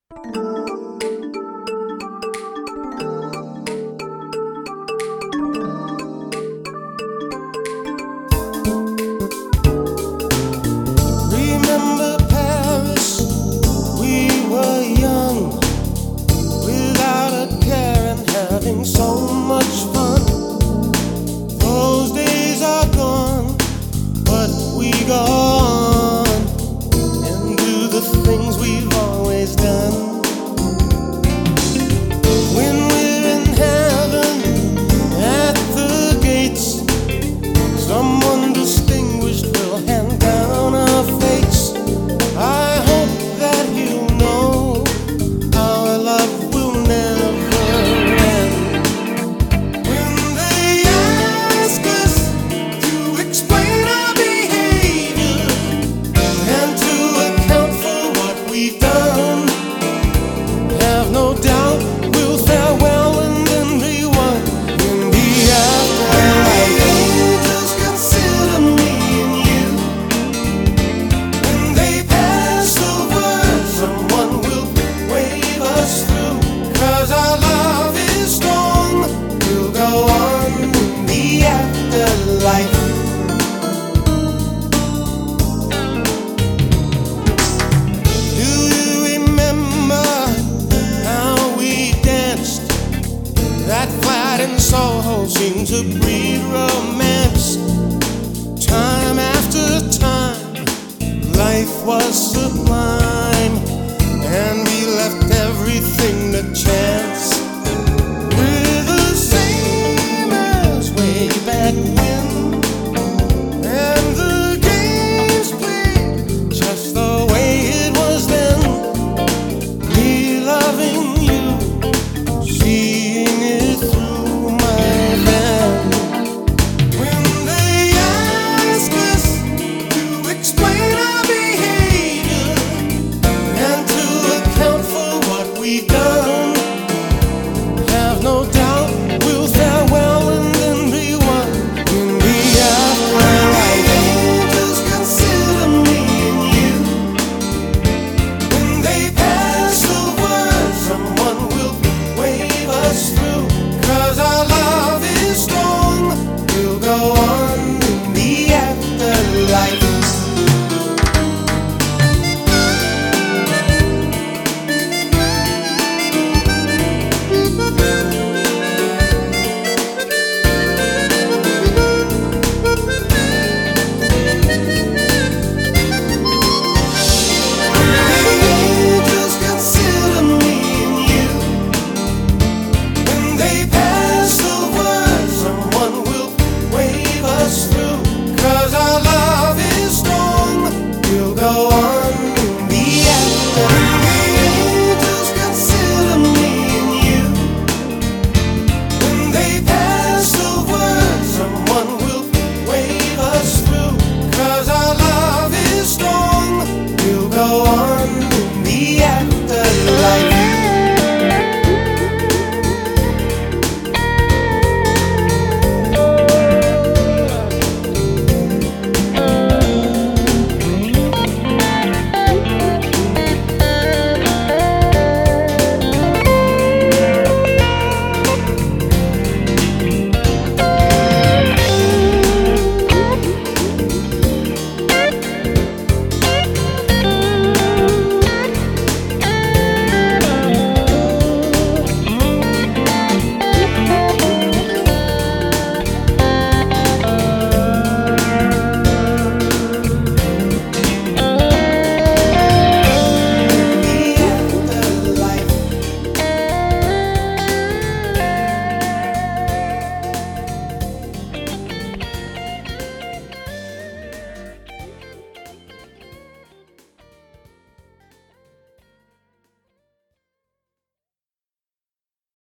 Remember Paris, we were young, without a care and having so much fun. Those days are gone, but we go on and do the things we've always done. When we're in heaven at the gates, someone distinguished will hand down our fates. I hope that you know our love will never end. When they ask us to explain our behavior and to account for what we've done, have no doubt